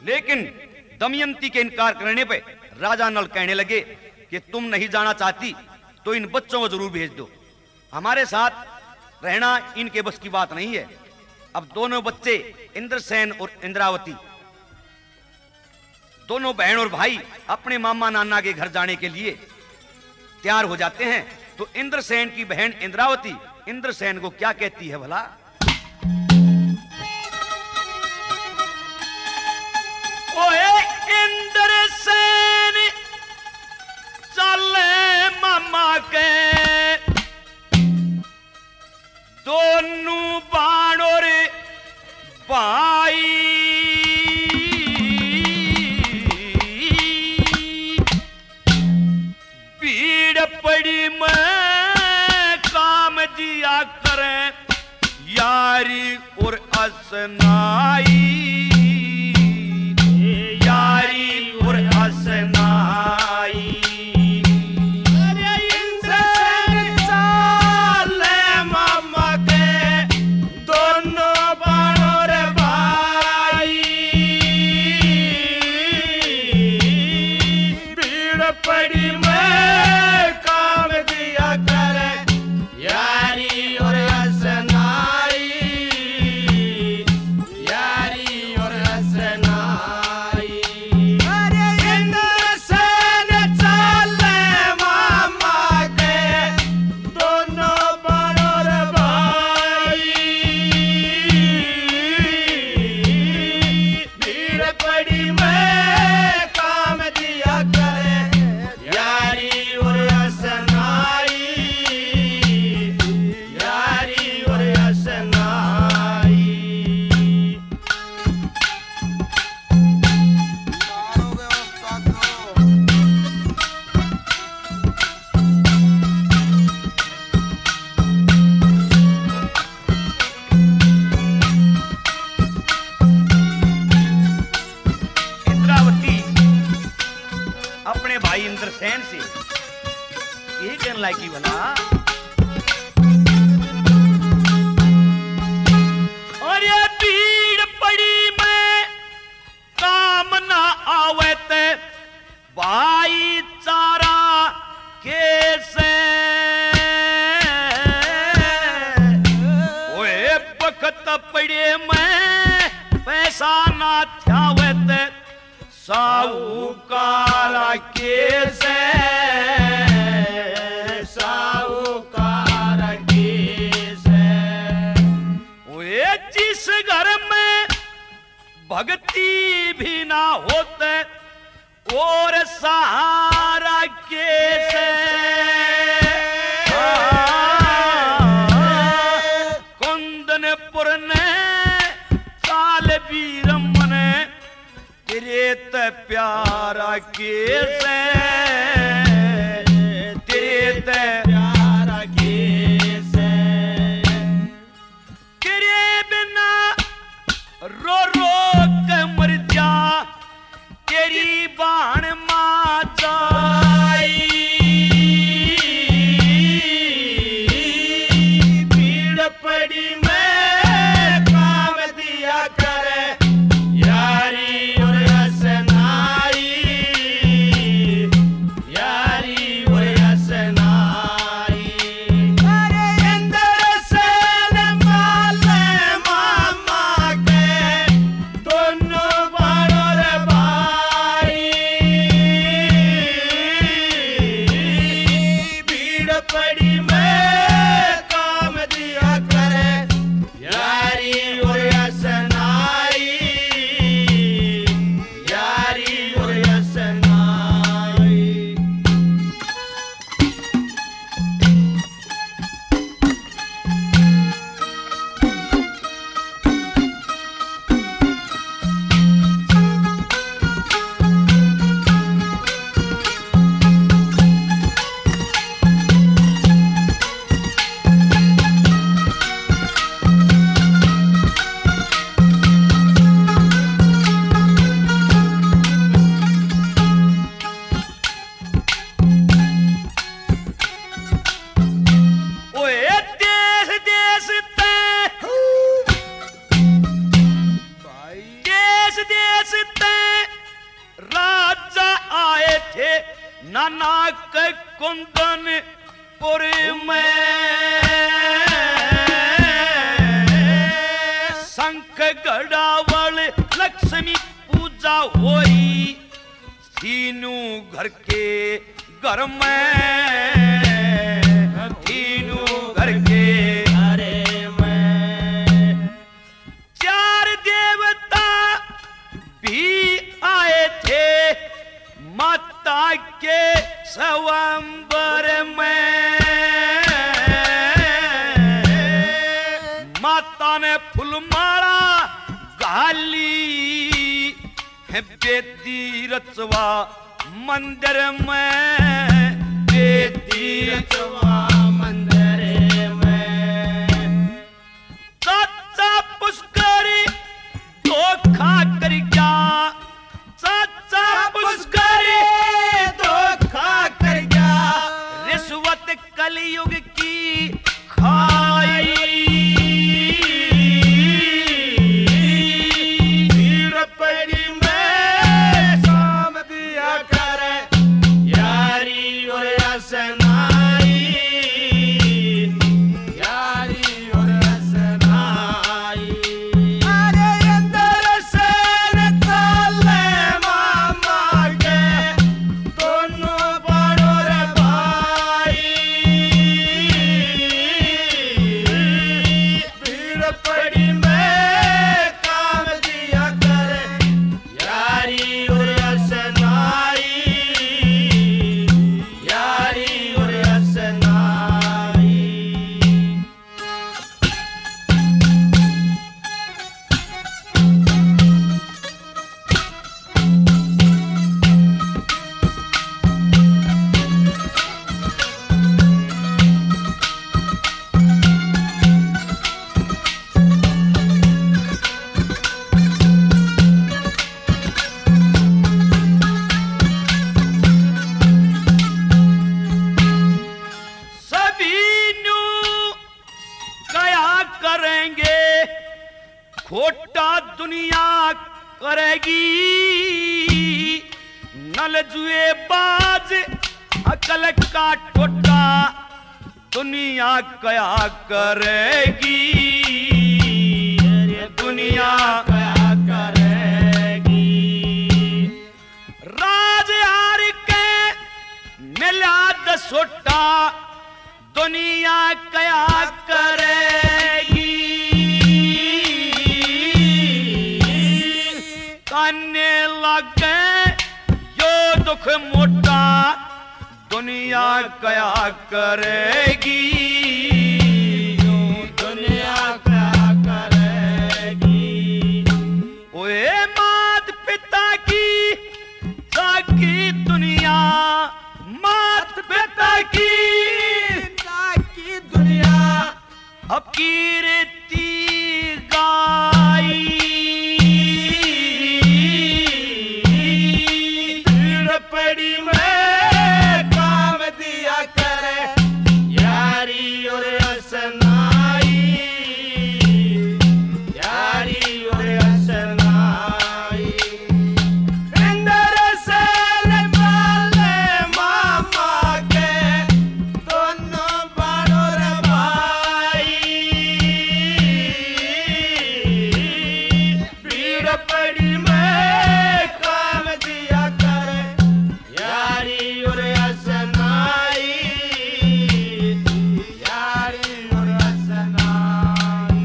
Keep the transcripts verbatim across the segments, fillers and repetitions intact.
लेकिन दमयंती के इनकार करने पे राजा नल कहने लगे कि तुम नहीं जाना चाहती तो इन बच्चों को जरूर भेज दो, हमारे साथ रहना इनके बस की बात नहीं है। अब दोनों बच्चे इंद्रसेन और इंद्रावती, दोनों बहन और भाई अपने मामा नाना के घर जाने के लिए तैयार हो जाते हैं। तो इंद्रसेन की बहन इंद्रावती इंद्रसेन को क्या कहती है भला? ओए इंद्रसेन चले मामा के दोनों बाणों भाई, भीड़ पड़ी मैं काम दिया करें यारी और असनाई, यारी और असनाई। अरे इंद्रसेन चाले मामा के दोनों बाणों रे भाई, भीड़ पड़ी मैं काम दिया करे यारी और असनाई, यारी और असनाई। अरे इंद्रसेन चाले मामा के दोनों बाणों रे भाई, भीड़ पड़ी मैं काम दिया करे यारी और असनाई, यारी और असनाई। मारोगे उस्ताद को। इंद्रावती अपने भाई इंद्रसेन से ये कहने लायकी भला, और ये भीड़ पड़ी मैं काम ना आवे ते भाईचारा कैसे, ओए बखत पड़े मैं पैसा ना थ्यावे ते साहूकारा कैसे, साहूकारा कैसे। ओए जिस घर में भक्ति भी ना होते और सहारा कैसे, कुंदनपुर ने चाल बीरम ने तेरे ते प्यारा कैसे, तेरे ते प्यारा कैसे। तेरे बिना रो रो के मर जा तेरी बाण मां जाई, भीड़ पड़ी मैं काम दिया करे यारी और असनाई, यारी और असनाई। अरे इंद्रसेन माले मामा के दोनों बाणों रे भाई, नानक कुंदन पुर में शंख गढ़ावल लक्ष्मी पूजा होई तीनू घर के घर में तीनू घर के घरे में चार देवता भी आए थे माता के स्वयंवर में माता ने फुलमाला गाली है बेदी रचवा मंदिर में बेदी रचवा मंदिर में चाचा पुष्करी धोखा कर गया चाचा पुष्करी धोखा कर गया रिश्वत कलयुग की खाई भीड़ पड़ी में शाम दिया करे यारी और असनाई यारी और असनाई अरे अंदर से निकाले मामा के दोनों बड़ों रे भाई भीड़ पड़ी में काम दिया करे यारी और असनाई यारी और असनाई सभी न्यू कया करेंगे खोटा दुनिया करेगी नल जुए बाज अकल का टोटा दुनिया कया करेगी अरे दुनिया कया करेगी राज हार के मिला दसोटा दुनिया कया करेगी काने लगे यो दुख मोटा दुनिया कया करेगी दुनिया कया करेगी ओए मात पिता की जागी दुनिया मात पिता की जागी दुनिया अब कीर्ति गाई भीड़ पड़ी में काम दिया करे यारी और असनाई यारी और असनाई इंदर से निकाले मामा के दोनों बड़ों रे भाई भीड़ पड़ी में काम दिया करे यारी और असनाई यारी और असनाई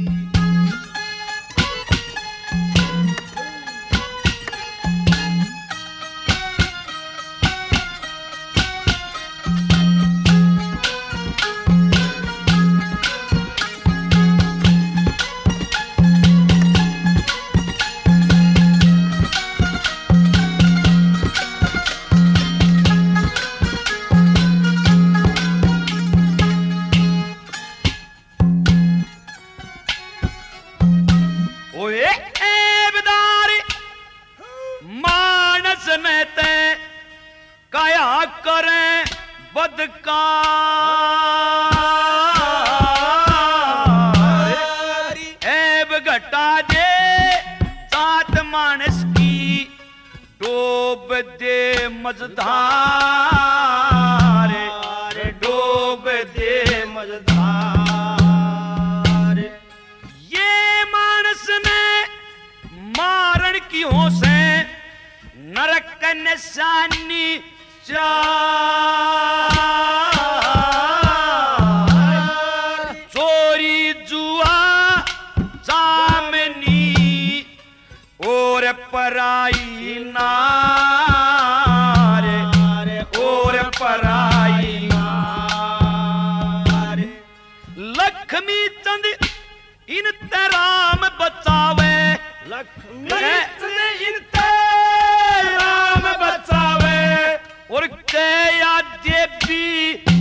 ओए एबदारी मानस में ते काया करे बदकार एब घटा दे सात मानस की डोब दे मझधार, डूब दे मझधार। ये मानस ने मारण की होश है, नरक निशानी चार। चोरी जुआ जामनी और पराई नार, और पराई नार। लक्ष्मी चंद इन राम बचावे, लक्ष्मी चंद इन राम बचावे। और कया देवी